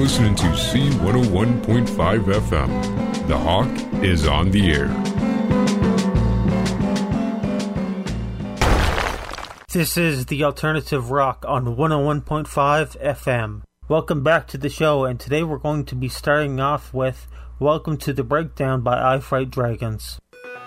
listening to C101.5 FM. The Hawk is on the air. This is the Alternative Rock on 101.5 FM. Welcome back to the show, and today we're going to be starting off with Welcome to the Breakdown by I Fight Dragons.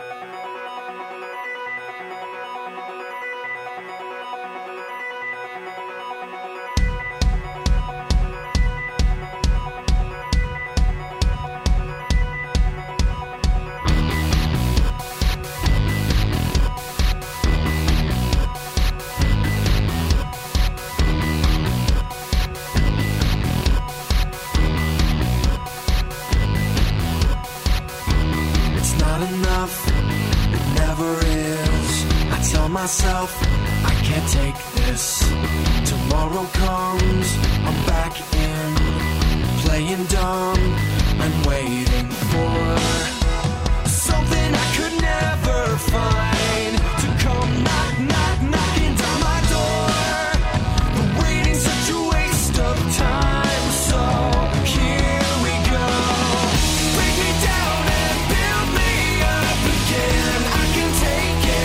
Myself, I can't take this. Tomorrow comes, I'm back in, playing dumb and waiting for something I could never find to come knocking down my door. The waiting's such a waste of time, so here we go. Break me down and build me up again. I can take it.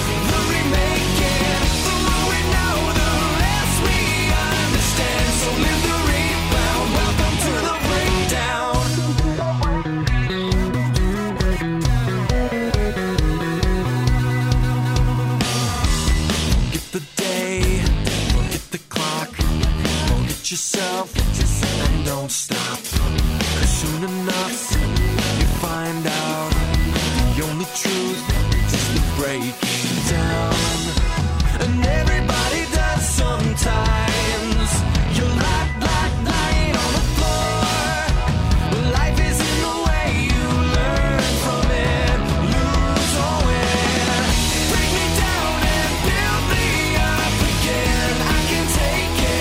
Yourself and don't stop, 'cause soon enough you find out the only truth is the breaking down. And everybody does sometimes. You're lying on the floor. Life is in the way you learn from it, lose or win. Break me down and build me up again. I can take it.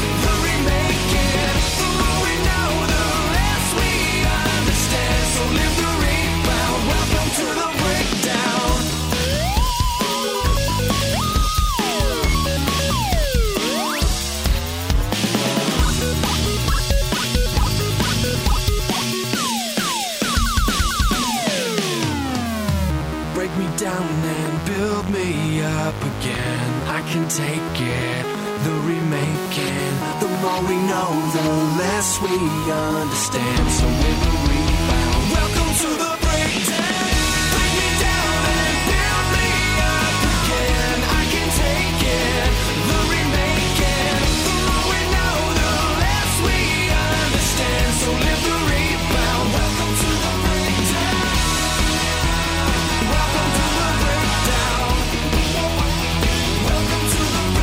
Down and build me up again. I can take it, the remaking. The more we know, the less we understand. So when we rebound, welcome to the breakdown. Break me down and build me up again. I can take it, the remaking. The more we know, the less we understand. So live the rebound. Welcome to the breakdown. Welcome to the breakdown. Welcome to the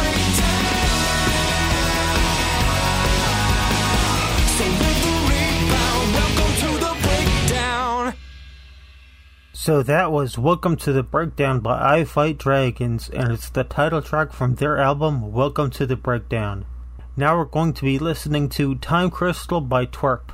breakdown. So live the rebound. Welcome to the breakdown. So that was Welcome to the Breakdown by I Fight Dragons, and it's the title track from their album Welcome to the Breakdown. Now we're going to be listening to Time Crystal by Twerp.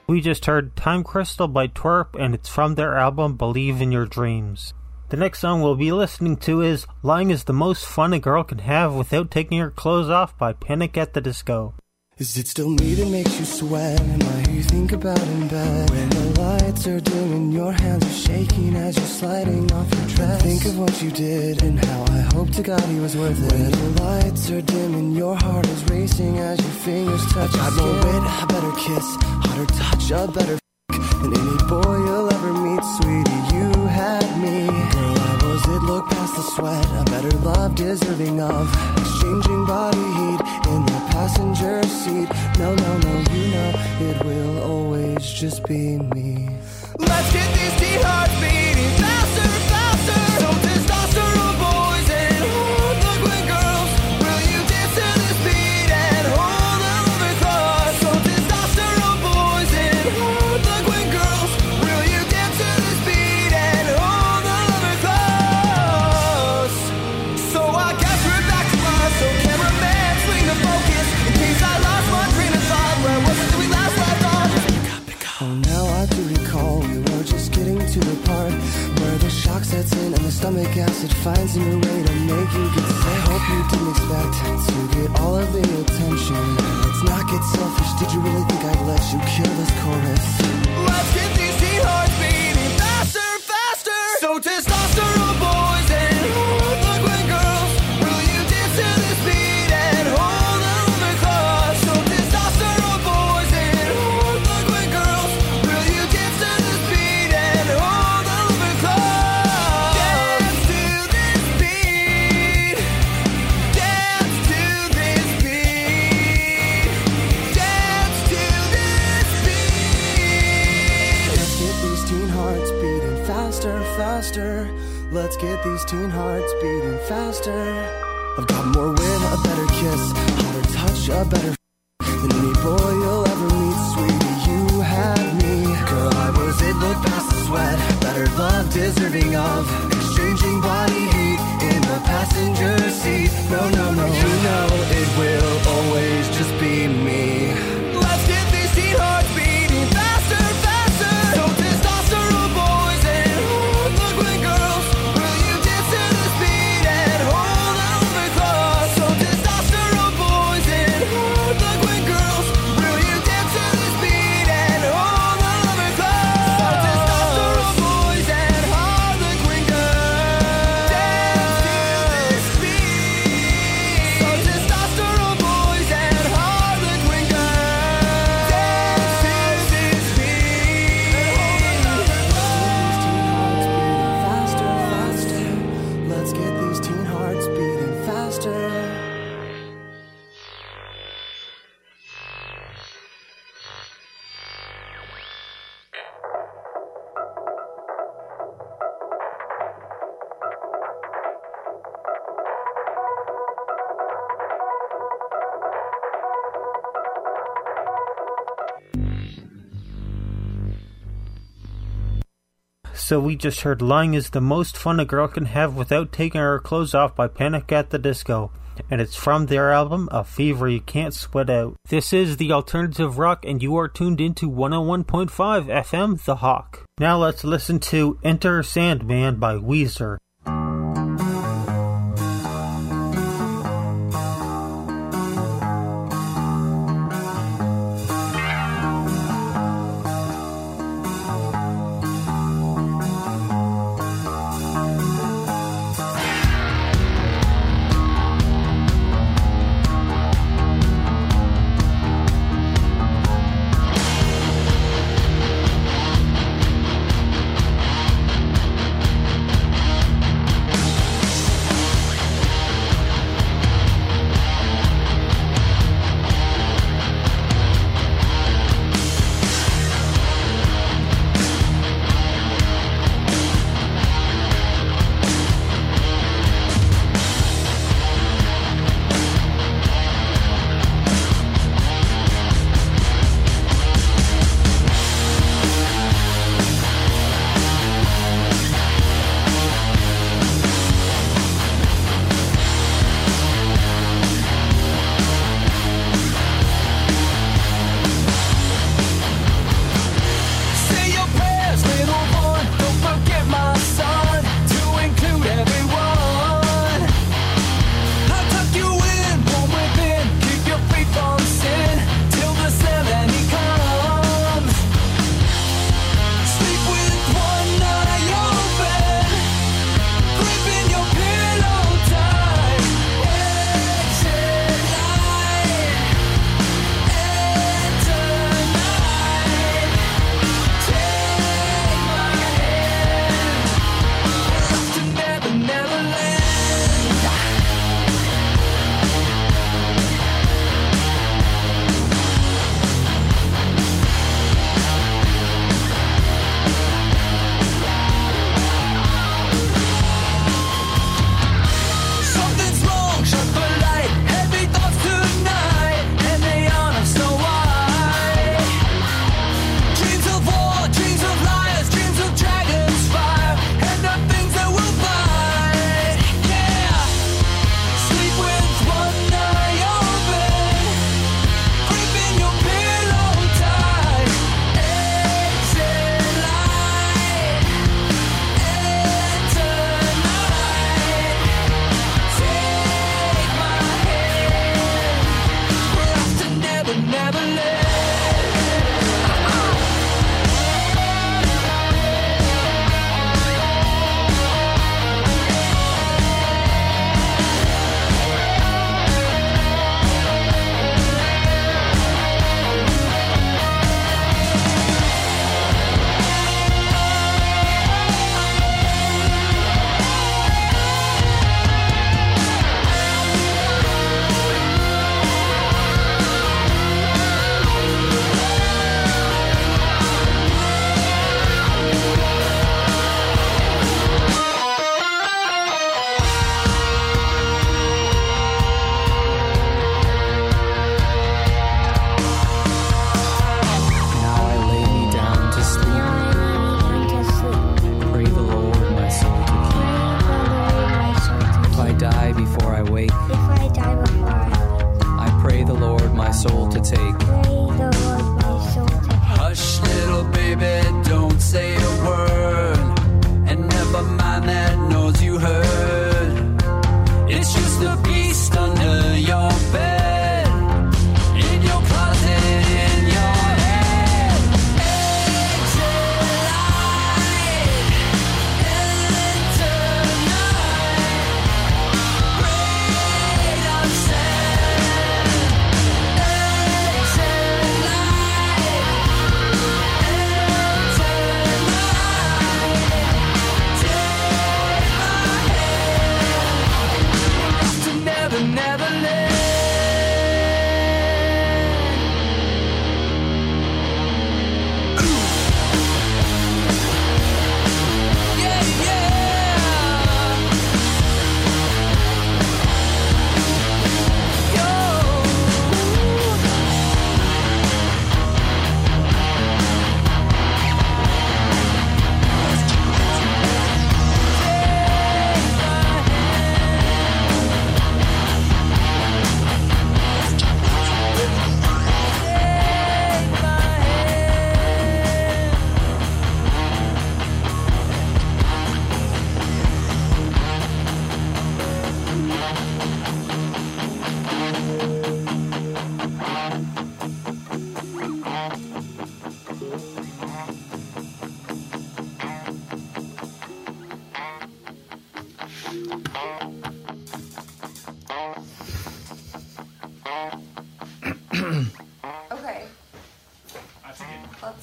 We just heard Time Crystal by Twerp, and it's from their album Believe in Your Dreams. The next song we'll be listening to is Lying is the Most Fun a Girl Can Have Without Taking Her Clothes Off by Panic at the Disco. Is it still me that makes you sweat? Am I who you think about in bed? When the lights are dim and your hands are shaking as you're sliding off your dress, think of what you did and how I hope to God he was worth it. When the lights are dim and your heart is racing as your fingers touch your skin. More wit, a better kiss, hotter touch, a better than any boy you'll ever meet, sweetie. You had me, girl. I was it. Look past the sweat, a better love deserving of exchanging body heat in the passenger seat. No, no, no, you know it will always just be me. Let's get these teen hearts beating faster, faster. So testosterone boys and hard-looking girls, will you dance to this beat and hold a lover close? So testosterone boys and hard-looking girls, will you dance to this beat and hold a lover close? So I guess we're back to us. So cameraman, swing the focus in case I lost my train of thought. Where was it that we last left off? Oh, now I do recall we were just getting to the part where the shock sets in and the stomach acid finds a new way to make you get sick. I hope you didn't expect to get all of the attention. Let's not get selfish. Did you really think I'd let you kill this chorus? Let's get these teen hearts beating faster, faster. So testosterone boys and hard-looking girls, will you dance to this beat and hold a lover close? So testosterone boys and hard-looking girls, will you dance to this beat and hold a lover close? Dance to this beat. Dance to this beat. Dance to this beat. Let's get these teen hearts beating faster, faster. Let's get these teen hearts beating faster. I've got more wit, a better kiss, hotter touch, a better than any boy you'll ever meet, sweetie. You had me, girl. I was it. Look past the sweat, better love deserving of exchanging body heat in the passenger seat. No, no, no, you know it will always just be me. Let's get these teen hearts beating faster, faster. So testosterone boys and hard-looking girls, will you dance to this beat and hold a lover close? So testosterone boys and hard-looking girls, will you dance to this beat and hold a lover close? So testosterone boys and hard-looking girls, dance to this beat. So testosterone boys and hard-looking girls, dance to this beat. Faster, faster. Let's get these teen hearts beating faster. So we just heard Lying is the Most Fun a Girl Can Have Without Taking Her Clothes Off by Panic at the Disco, and it's from their album A Fever You Can't Sweat Out. This is the Alternative Rock, and you are tuned into 101.5 FM The Hawk. Now let's listen to Enter Sandman by Weezer. never, never let. Okay. Let's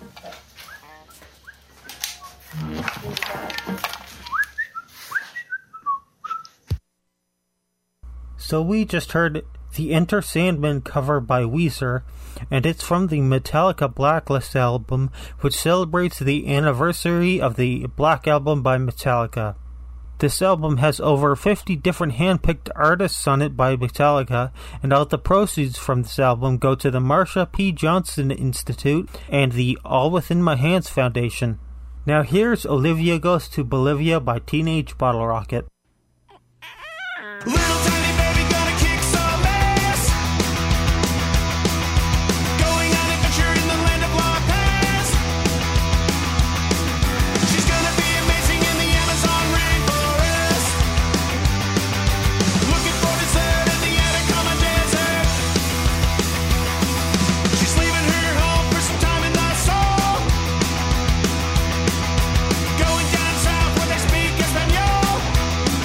So we just heard the Enter Sandman cover by Weezer, and it's from the Metallica Blacklist album, which celebrates the anniversary of the Black Album by Metallica. This album has over 50 different hand-picked artists on it by Metallica, and all the proceeds from this album go to the Marsha P. Johnson Institute and the All Within My Hands Foundation. Now here's Olivia Goes to Bolivia by Teenage Bottle Rocket. Little tiny baby gonna kick some ass. Going on adventure in the land of long past. She's gonna be amazing in the Amazon rainforest. Looking for dessert in the Atacama Desert. She's leaving her home for some time in the soul. Going down south where they speak Espanol.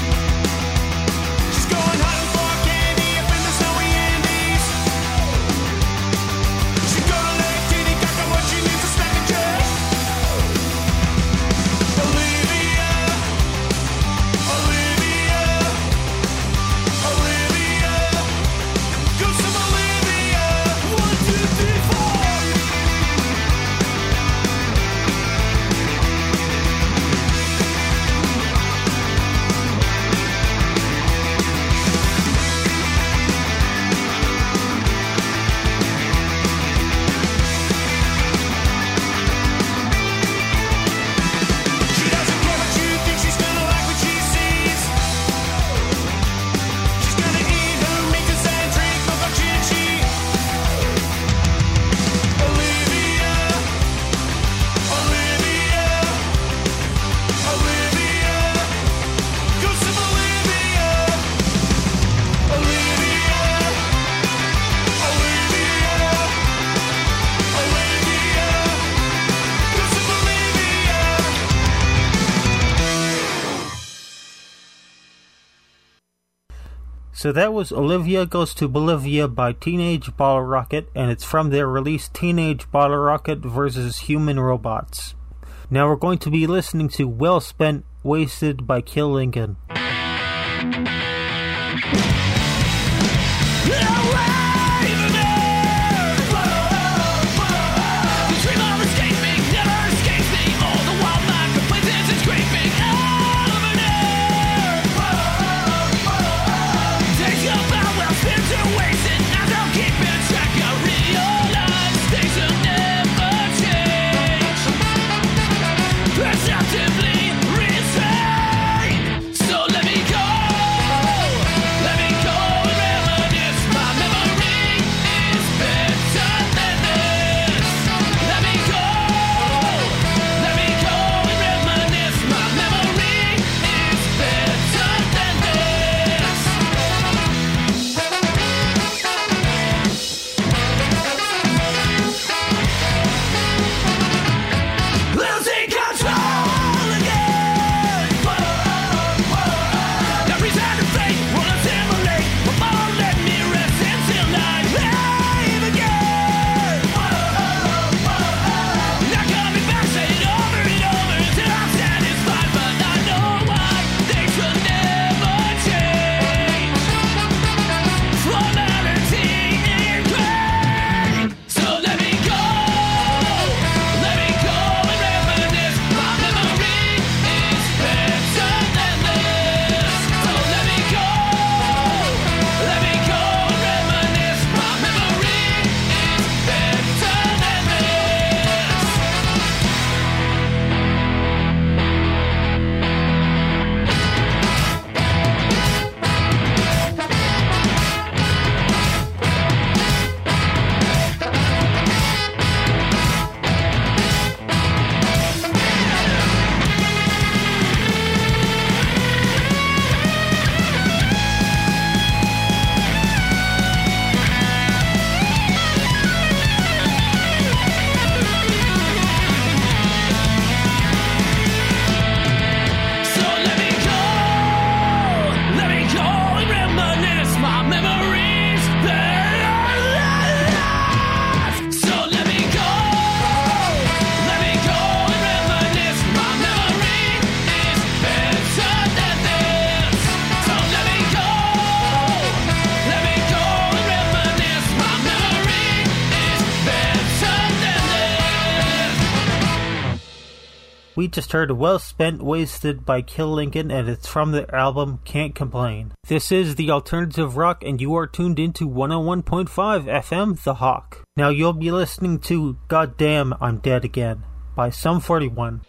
So that was Olivia Goes to Bolivia by Teenage Bottle Rocket, and it's from their release Teenage Bottle Rocket vs. Human Robots. Now we're going to be listening to Well Spent, Wasted by Kill Lincoln. We just heard Well Spent, Wasted by Kill Lincoln, and it's from the album Can't Complain. This is the Alternative Rock, and you are tuned into 101.5 FM, The Hawk. Now you'll be listening to Goddamn I'm Dead Again by Sum 41.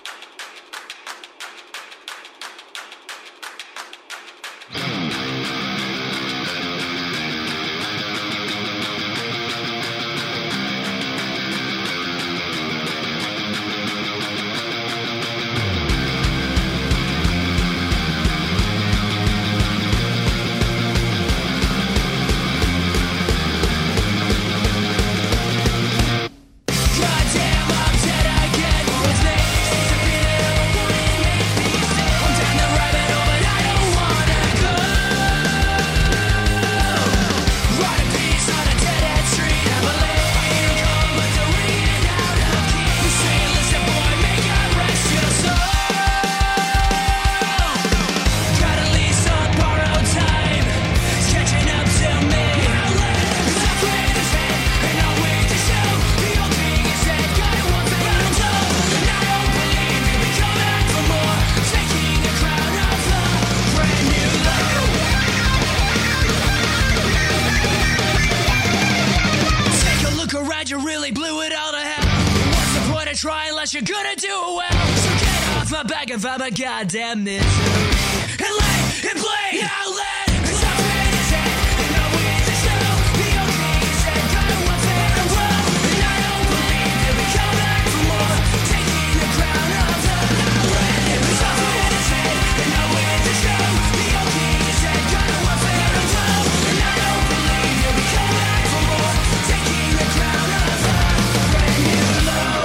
You're gonna do it well, so get off my back if I'm a goddamn misery and lay and play out loud. It's not fair to say, and no way to show. The only thing you said, kind of what's fair and well, and I don't believe that we come back for more, taking the crown of the land. It's not fair to say, and no way to show. The only thing you said, kind of what's fair and well, and I don't believe that we come back for more, taking the crown of the brand new low.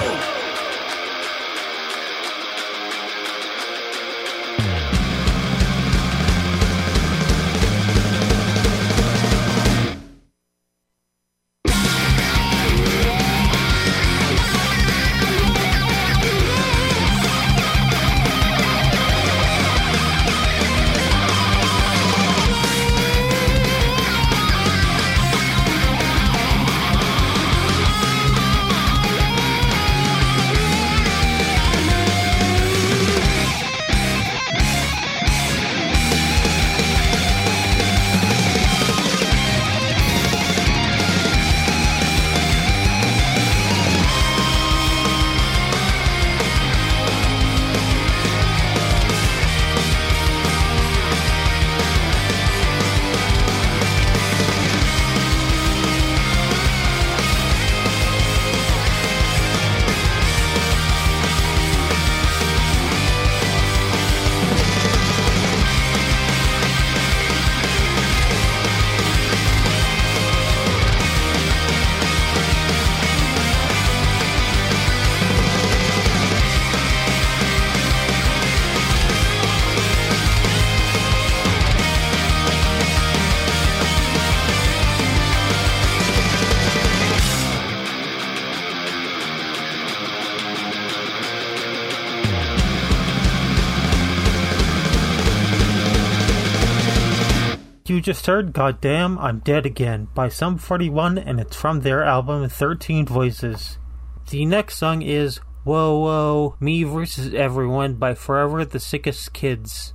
You just heard Goddamn, I'm Dead Again by Sum 41, and it's from their album 13 Voices. The next song is Whoa Whoa, Me Versus Everyone by Forever the Sickest Kids.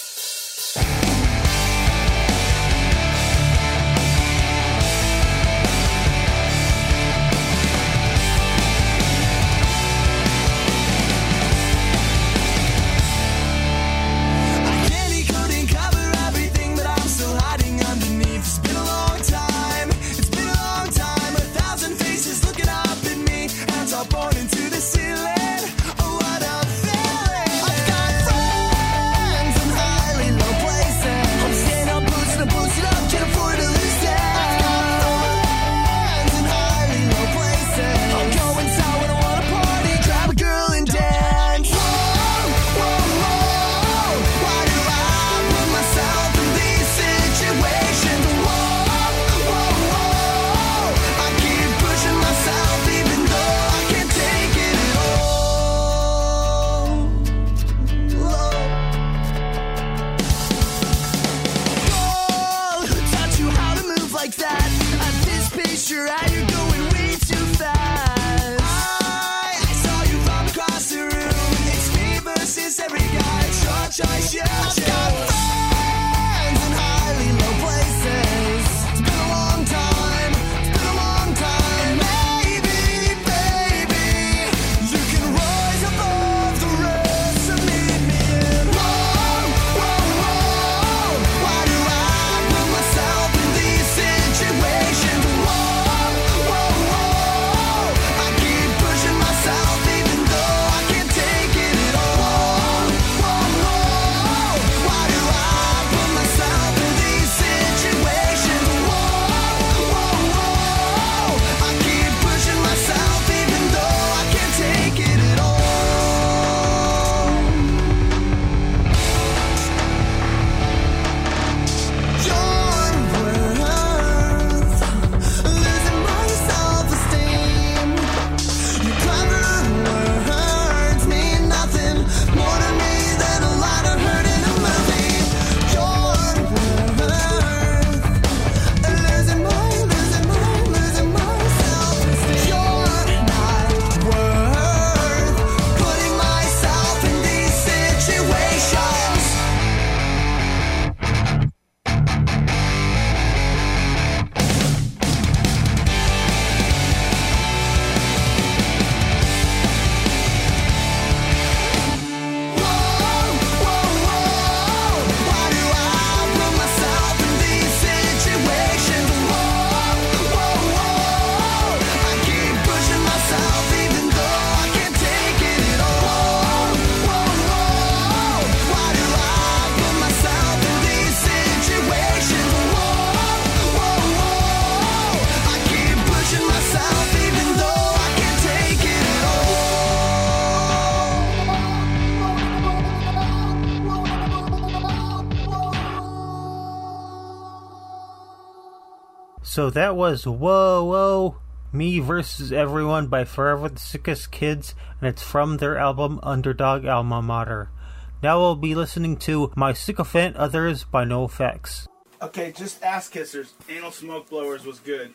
So that was Whoa Whoa, Me Versus Everyone by Forever the Sickest Kids, and it's from their album Underdog Alma Mater. Now we'll be listening to My Sycophant Others by NoFX. Okay, just ass kissers. Anal smoke blowers was good.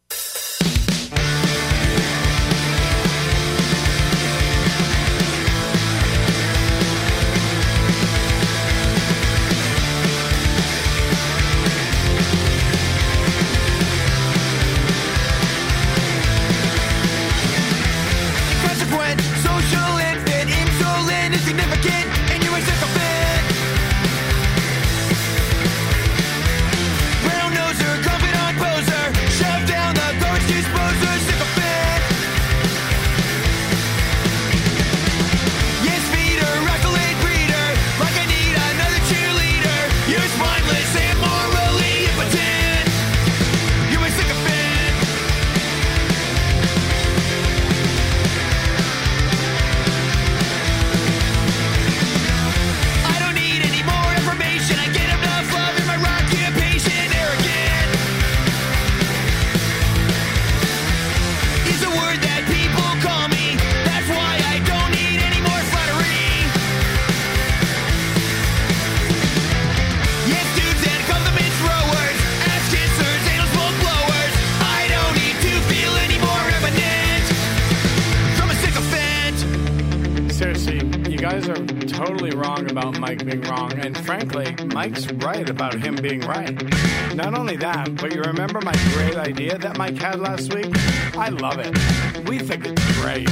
Social infant, insolent, insignificant, and you're a sycophant. Brown noser, confidant poser, shoved guys are totally wrong about Mike being wrong, and frankly, Mike's right about him being right. Not only that, but you remember my great idea that Mike had last week? I love it. We think it's great.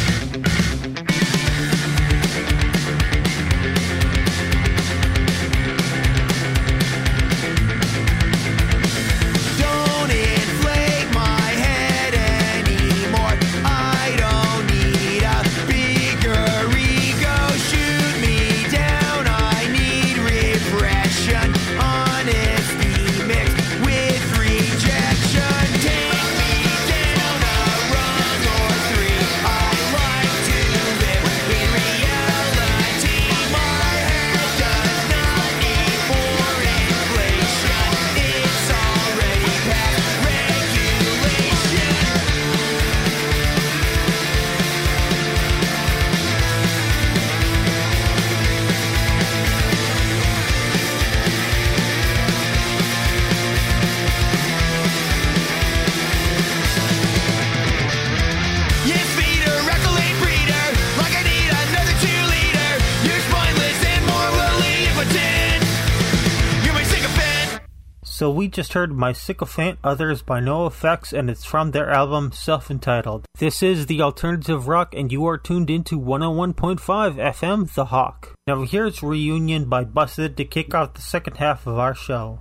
So we just heard My Sycophant, Others by NoFX, and it's from their album Self-Entitled. This is the Alternative Rock, and you are tuned into 101.5 FM, The Hawk. Now here's Reunion by Busted to kick off the second half of our show.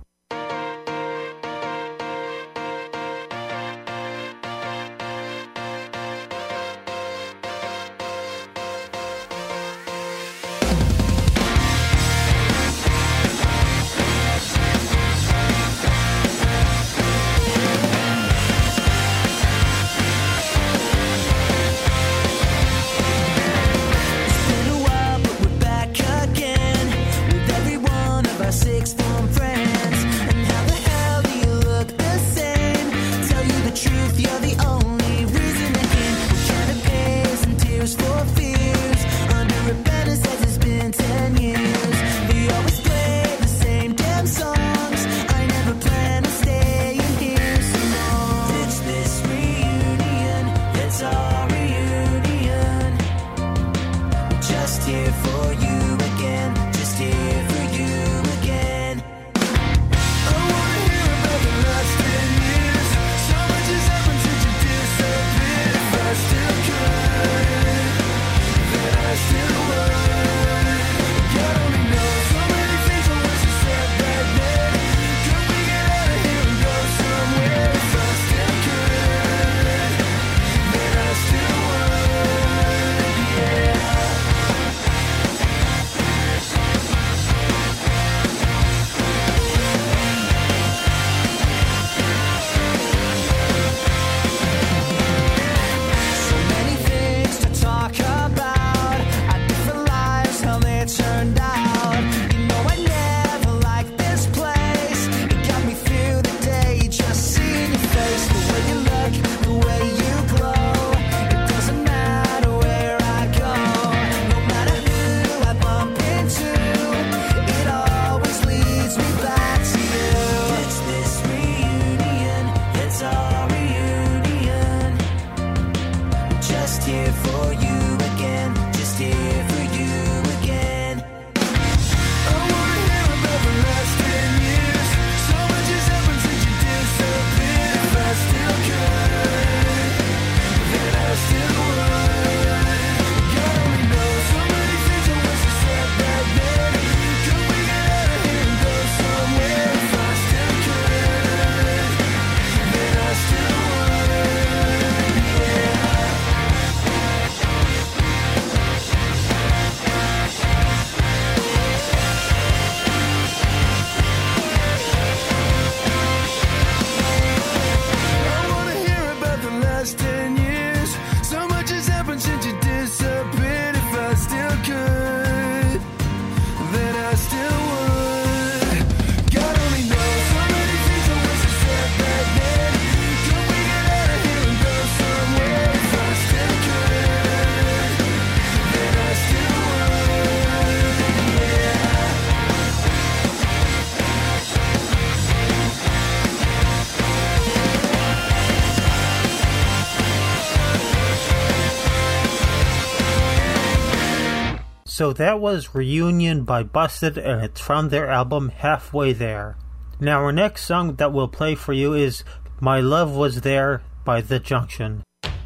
So that was Reunion by Busted, and it's from their album Halfway There. Now our next song that we'll play for you is My Love Was There by The Junction.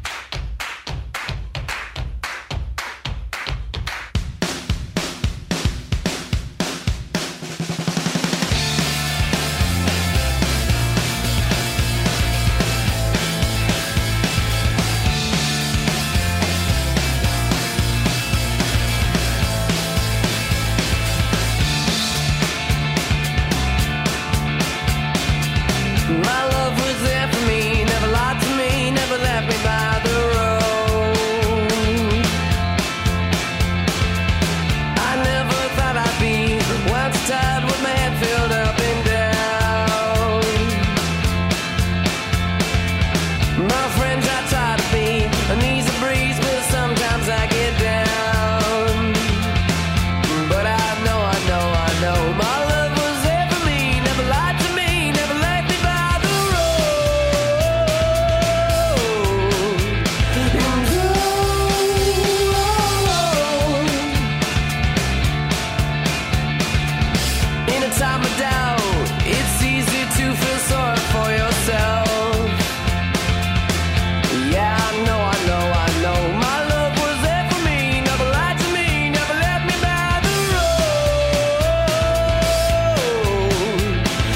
My love was there for me, never lied to me, never left me by the road. I never thought I'd be once tired with my head filled up and down. My friends, I try to be an easy breeze, but sometimes I get down. But I know, my love was there for me, never lied to me, never left me by the road. In a time of doubt, it's easy to feel sorry for yourself. Yeah, I know. My love was there for me, never lied to me, never left me by the road.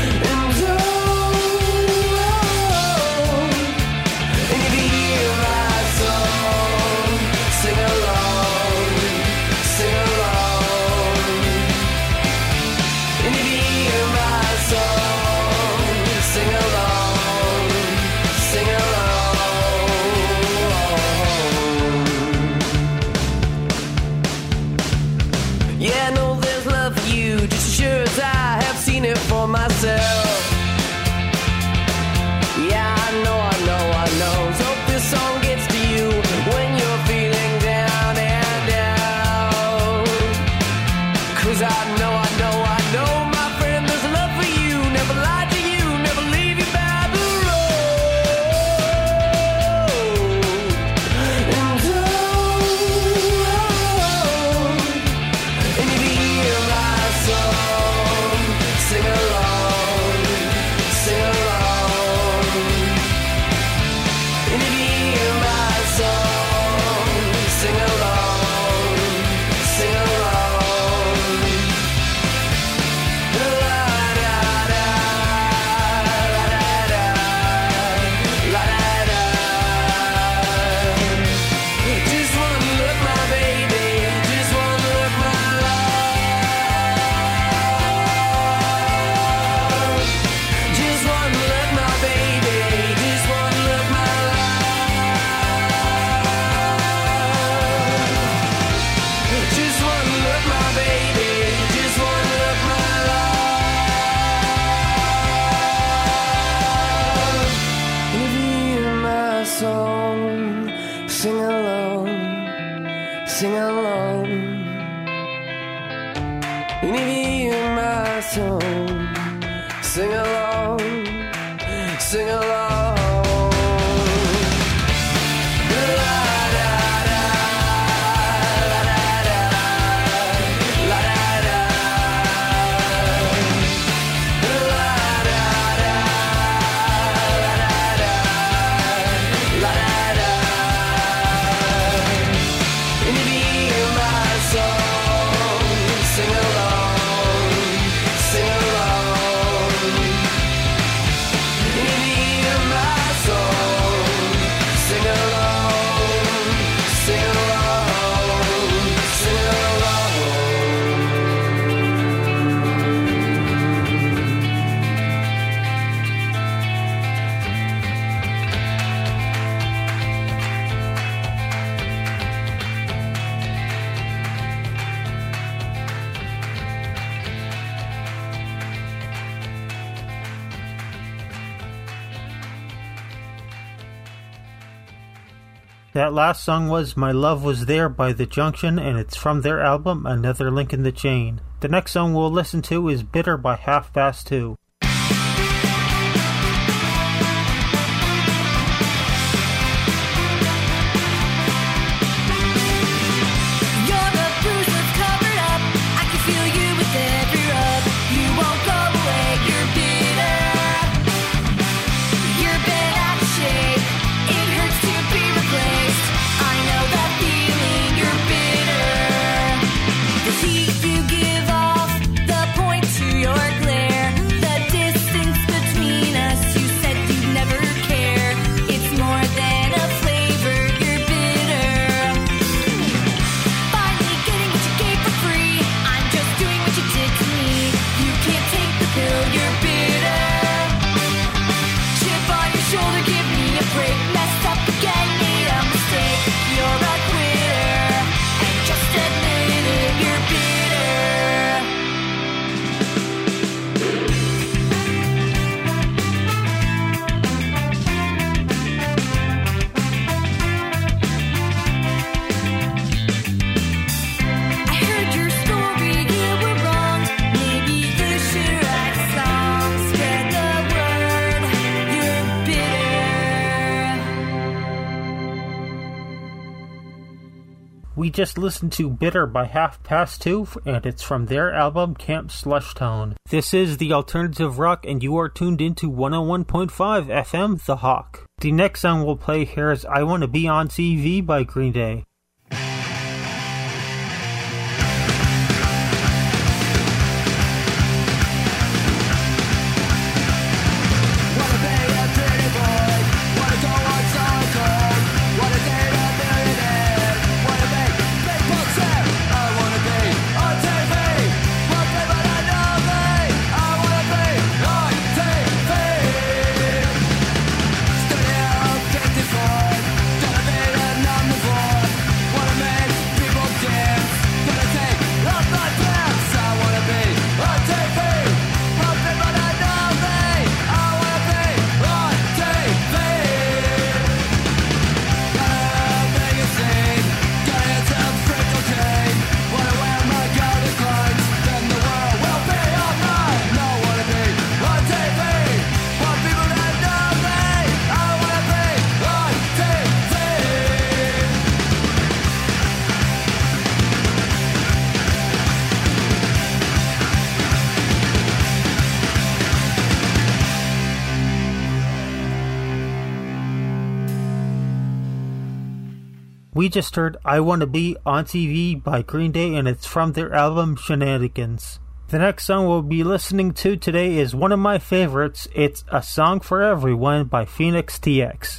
And if you hear my song, sing along, sing along. And if you hear my song, sing along, sing along. Yeah, I know there's love for you, just as sure as I have seen it for myself. Yeah, I know. So hope this song gets to you when you're feeling down and out. 'Cause I know, my friend, there's love for you, never lied to you, never leave you by the road. And if you hear my song, sing along, sing along. And if you hear my song, sing along, sing along. La da da, la da da, la da da. Just one look, my baby, just one look, my love. Just one look, my baby, just one look, my love. Just one look, my baby, just one look, my love. And if you hear my song, sing along, sing along. And if you hear my song, sing along, sing along. La da da, la da da, la da da. La da da, la da da, la da da. And if you hear my song, sing along, sing along. And if you hear my song, sing along, sing along, sing along. That last song was My Love Was There by The Junction, and it's from their album Another Link in the Chain. The next song we'll listen to is Bitter by Half Past Two. You're the bruise that's We just listened to Bitter by Half Past Two, and it's from their album Camp Slush Tone. This is the Alternative Rock, and you are tuned into 101.5 FM, The Hawk. The next song we'll play here is I Wanna Be on TV by Green Day. We just heard I Wanna Be on TV by Green Day, and it's from their album Shenanigans. The next song we'll be listening to today is one of my favorites. It's A Song for Everyone by Phoenix TX.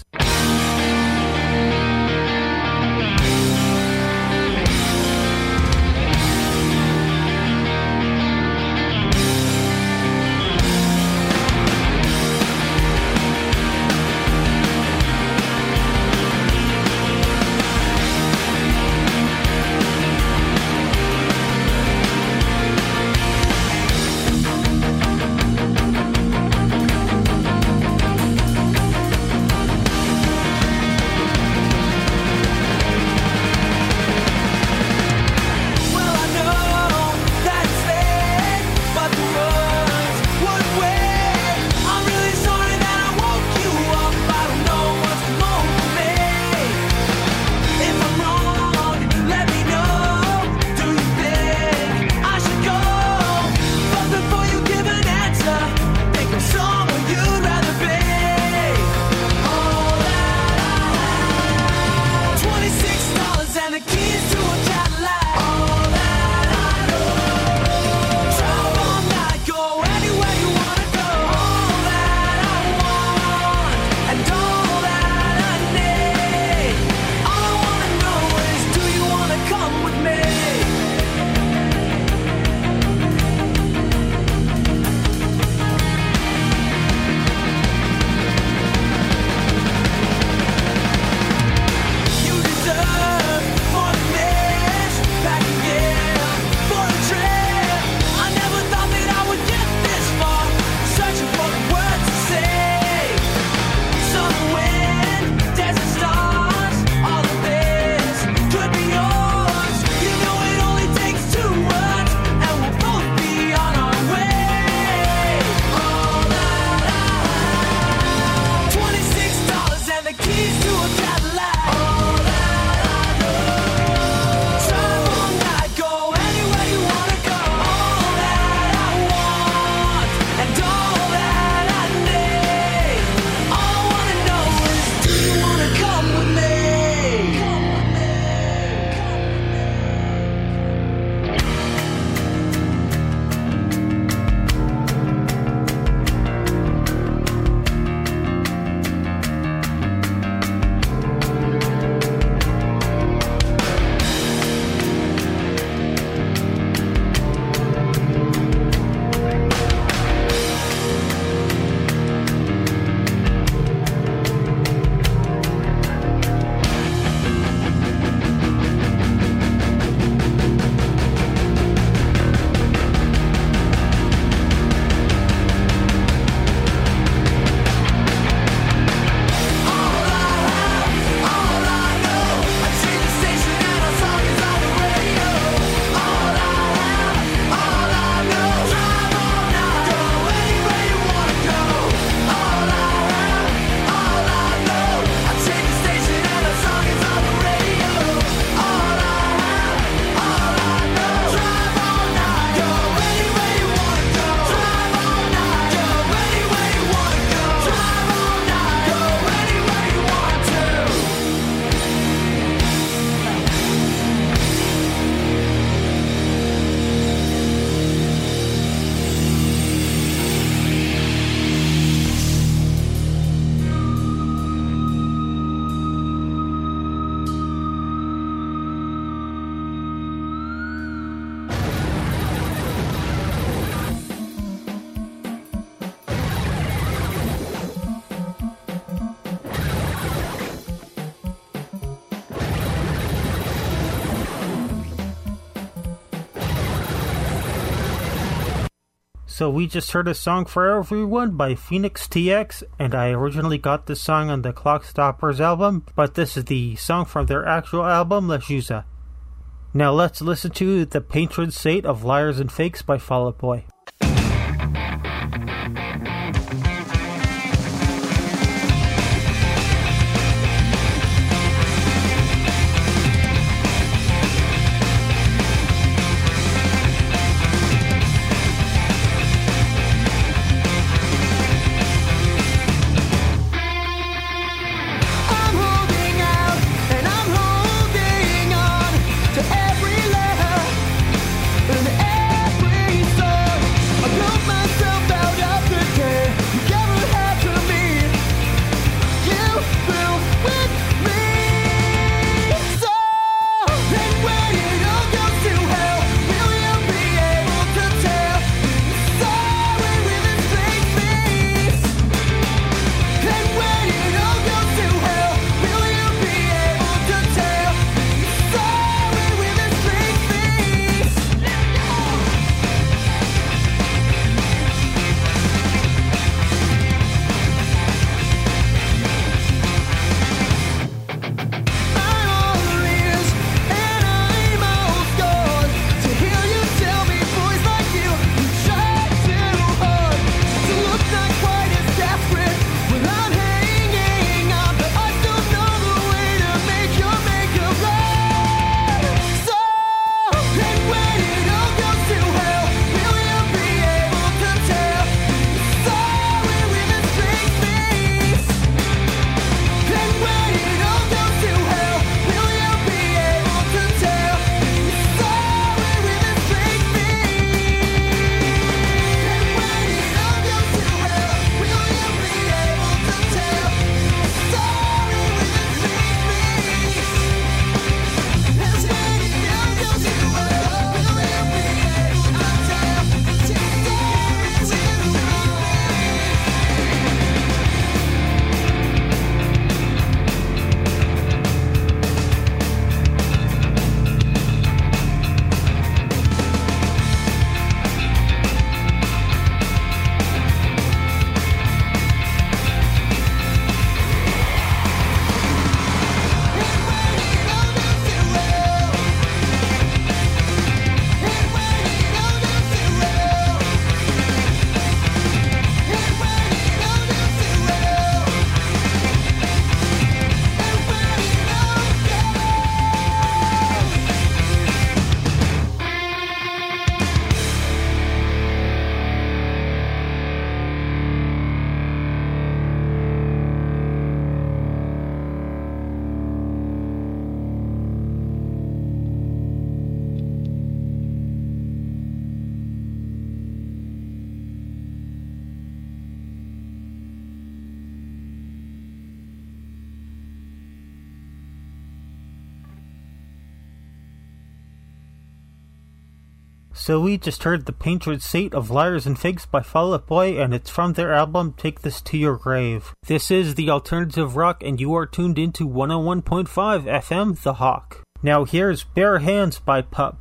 So we just heard a song for everyone by Phoenix TX, and I originally got this song on the Clockstoppers album, but this is the song from their actual album, La Jusa. Now let's listen to The Patron Saint of Liars and Fakes by Fall Out Boy. So we just heard The Patron Saint of Liars and Fakes by Fall Out Boy, and it's from their album Take This to Your Grave. This is the Alternative Rock, and you are tuned into 101.5 FM The Hawk. Now here's Bare Hands by Pup.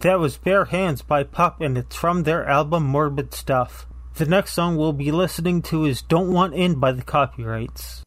That was Bare Hands by Pup, and it's from their album Morbid Stuff. The next song we'll be listening to is Don't Want In by the Copyrights.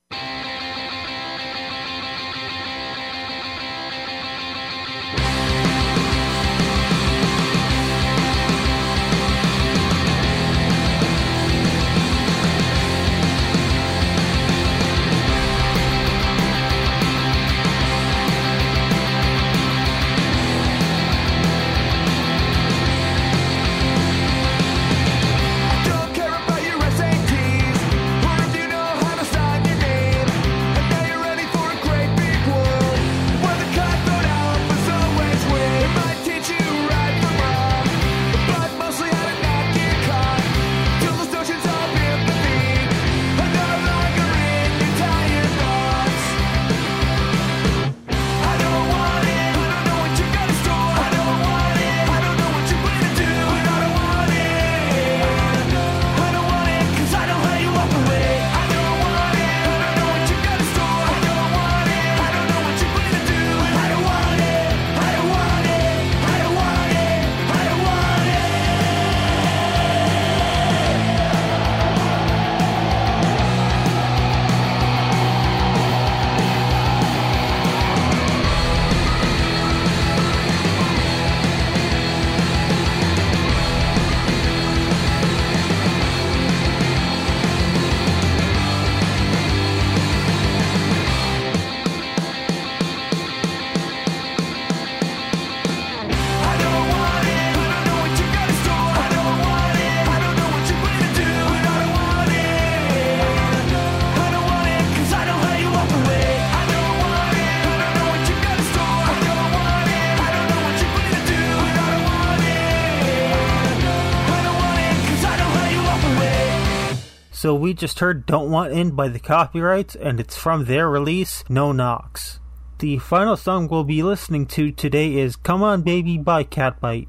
Don't care about your SATs, or if you know how to sign your name. And now you're ready for a great big world, where the cutthroat alphas always win. It might teach you right from wrong, but mostly how to not get caught. Till those notions of empathy are no longer in your tired thoughts. I don't want it, I don't know what you got in store. I don't want it, I don't know what you plan to do. And I don't want it, I don't want it, 'cause I know how you operate. I don't want it, I don't know what you got in store. I don't want it, I don't know what you plan to do. And I don't want it, I don't want it, I don't want it, I don't want it. I don't want it, I don't know what you got in store. I don't want it, I don't know what you plan to do. And I don't want it, I don't want it, 'cause I know how you operate. I don't want it, I don't know what you got in store. I don't want it, I don't know what you plan to do. And I don't want it, I don't want it, 'cause I know how you operate. So we just heard Don't Want In by the Copyrights, and it's from their release, No Knocks. The final song we'll be listening to today is Come On Baby by Catbite.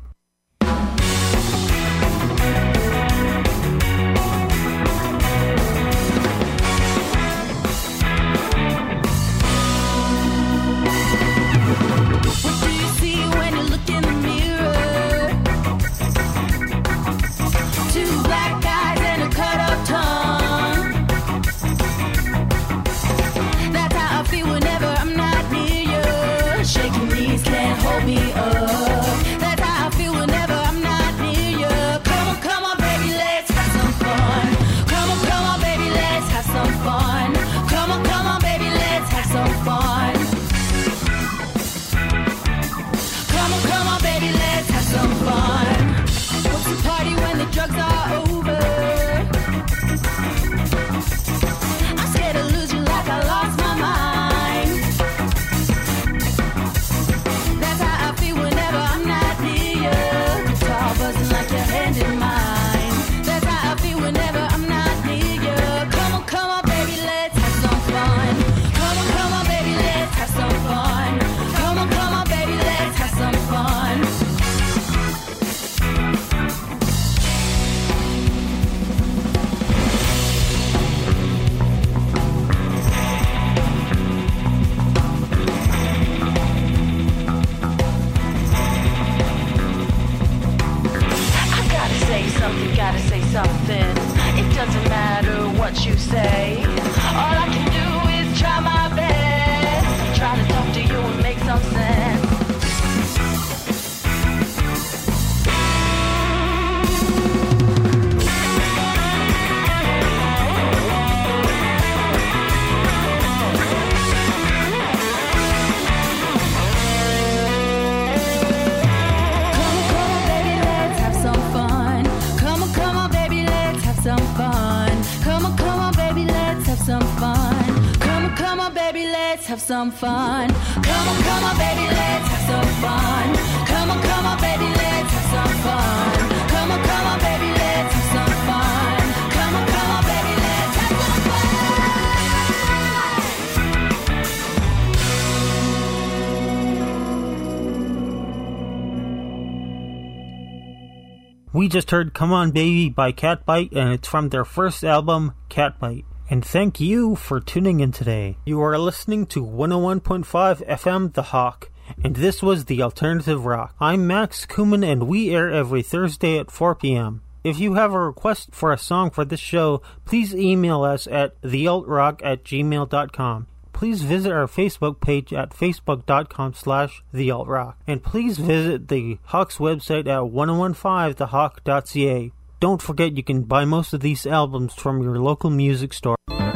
What do you see when you look in the mirror? Two black eyes and a cut up tongue. That's how I feel whenever I'm not near you. Shaking knees can't hold me up. That's how I feel whenever I'm not near you. Come on, baby, let's have some fun. Come on, baby, let's have some fun. Come on, baby, let's have some fun. Come on, baby, let's have some fun. What's the party when the drugs are over? I'm scared to lose you like I lost my mind. That's how I feel whenever I'm not near you. Guitar buzzing like your hand in mine. That's how I feel whenever I'm not near you. Come on, baby, let's have some fun. Come on, baby, let's have some fun. Come on, baby, let's have some fun. I gotta say something. It doesn't matter what you say. All I can do is try my best. Try to talk to you and make some sense. Have some fun. Come on, baby, let's have some fun. Come on, baby, let's have some fun. Come on, baby, let's have some fun. Come on, baby, let's have some fun. We just heard Come On Baby by Catbite, and it's from their first album, Catbite. And thank you for tuning in today. You are listening to 101.5 FM The Hawk. and this was The Alternative Rock. I'm Max Kuman, and we air every Thursday at 4 p.m. If you have a request for a song for this show, please email us at thealtrock@gmail.com. Please visit our Facebook page at facebook.com/thealtrock. And please visit the Hawk's website at 1015thehawk.ca. Don't forget you can buy most of these albums from your local music store.